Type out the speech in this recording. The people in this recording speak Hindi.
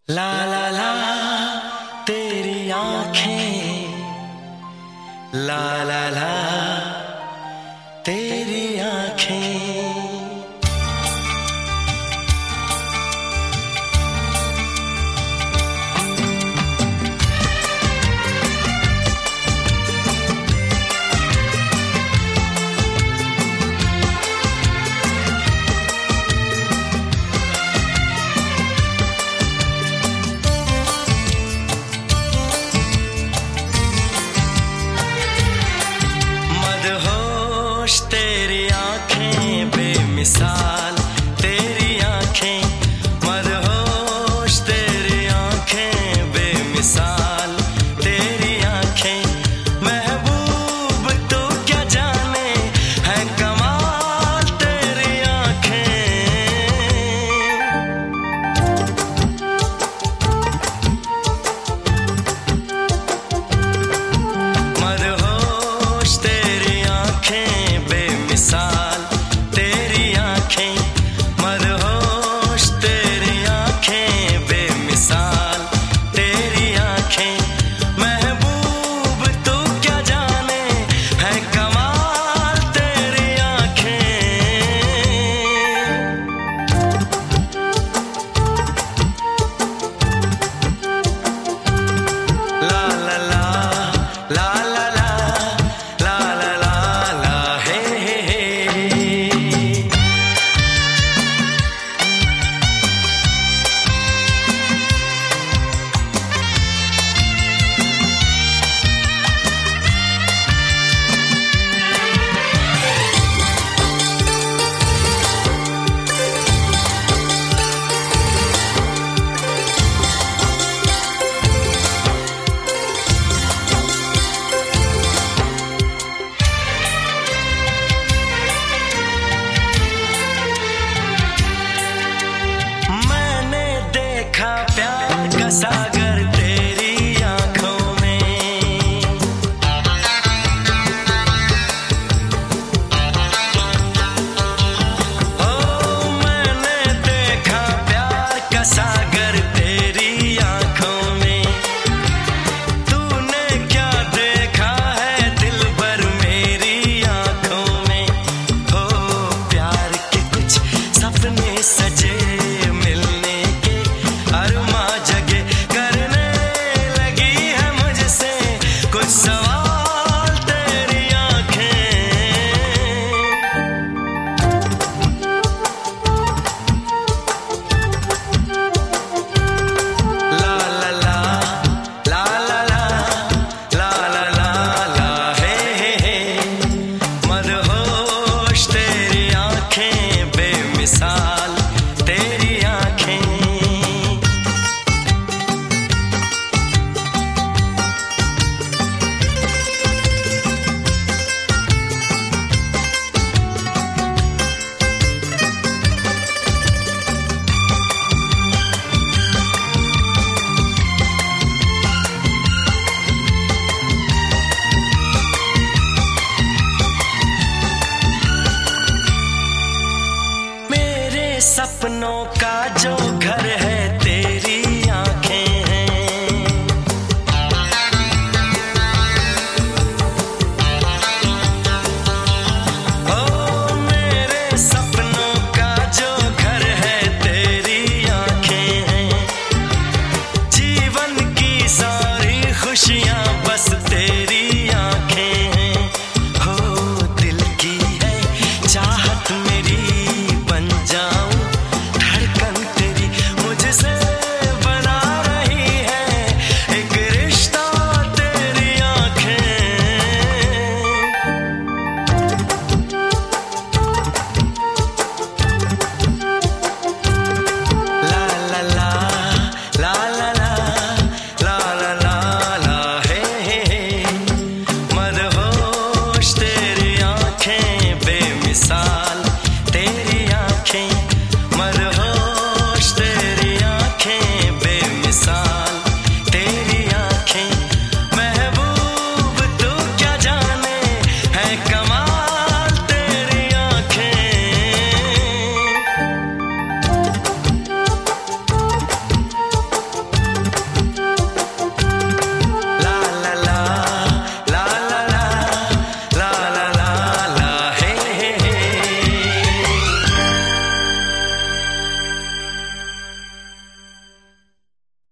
ला ला ला तेरी आँखें, ला ला ला तेरी आँखें। मदहोश तेरी आँखें बेमिसाल, तेरी आँखें मदहोश तेरी आँखें बेमिसाल, तेरी आँखें महबूब तो क्या जाने है कमाल तेरी आँखें। मदहोश तेरी आँखें बेमिसाल, तेरी आँखें मदहोश तेरी आँखें बेमिसाल, तेरी आँखें महबूब तो क्या जाने है कमाल तेरी आँखें। ला ला ला ला ला ला ला ला ला ला हे हे हे। मैंने देखा प्यार का सागर तेरी आँखों में, ओ मैंने देखा प्यार का सागर तेरी आँखों में। तूने क्या देखा है दिलबर मेरी आँखों में, ओ प्यार के कुछ सपने सजे मिलने के अरमा जगे, करने लगी है मुझसे कुछ सवाल तेरी आँखें। ला ला ला ला ला ला ला ला ला ला हे हे हे। मदहोश तेरी आँखें बेमिसाल, तेरी आँखें। मेरे सपनों का जो